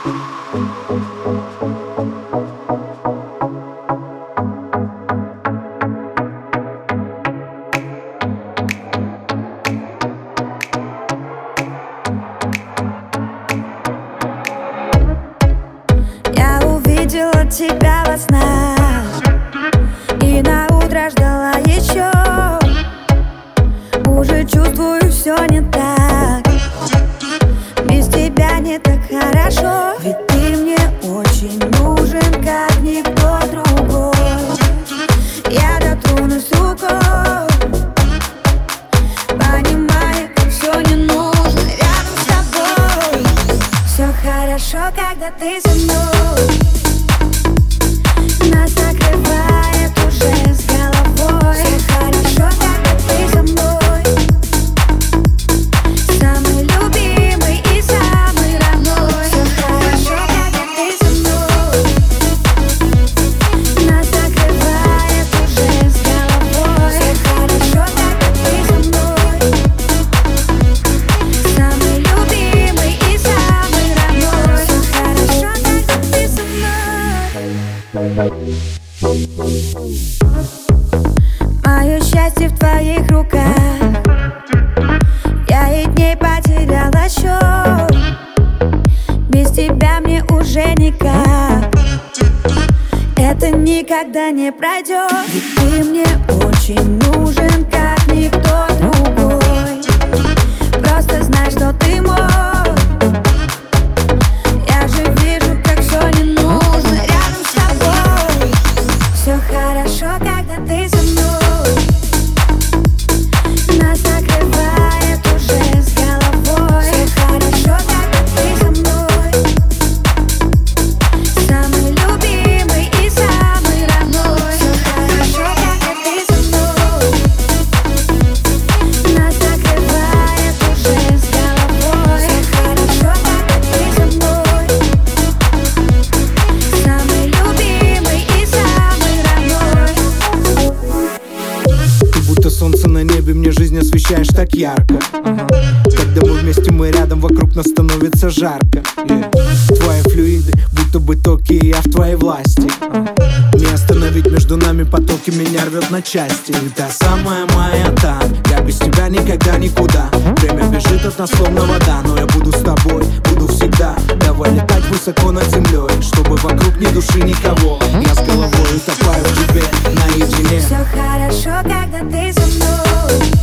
Я увидела тебя во снах и на утро ждала еще. Уже чувствую, все не так. Без тебя не так хорошо. Ведь ты мне очень нужен, как никто другой. Я дотронусь рукой, понимая, как все не нужно рядом с тобой. Все хорошо, когда ты со мной. Нас накрывает уже с головой. Все хорошо, когда ты со мной. Самый любимый и самый родной. Все хорошо, когда ты со мной. Нас накрывает уже с головой. Все хорошо, когда ты со мной. Самый любимый и самый родной. Все хорошо, когда ты со мной. Мое счастье в твоих руках. Я и дней потеряла счет. Без тебя мне уже никак. Это никогда не пройдет. Ведь ты мне очень нужен, как никто другой. Просто знай, что ты мой. Я же вижу, как все не нужно рядом с тобой. Все хорошо, когда ты со мной. Нас накрывает уже с головой. Все хорошо, когда ты со мной. Самый любимый и самый родной. Все хорошо, когда ты со мной. Нас накрывает уже с головой. Все хорошо, когда ты со мной. Самый любимый и самый родной. Ты будто солнце на небе, мне жизнь освещаешь так ярко. Когда мы вместе, мы рядом, вокруг нас становится жарко. Твои флюиды, будто бы токи, и я в твоей власти. Не остановить между нами потоки, меня рвет на части. И та самая моя та, я без тебя никогда никуда. Время бежит от нас словно вода, но я буду с тобой, буду всегда. Давай летать высоко над землей, чтобы вокруг ни души никого. Я с головой утопаю в тебе наедине. Все хорошо, когда ты со мной.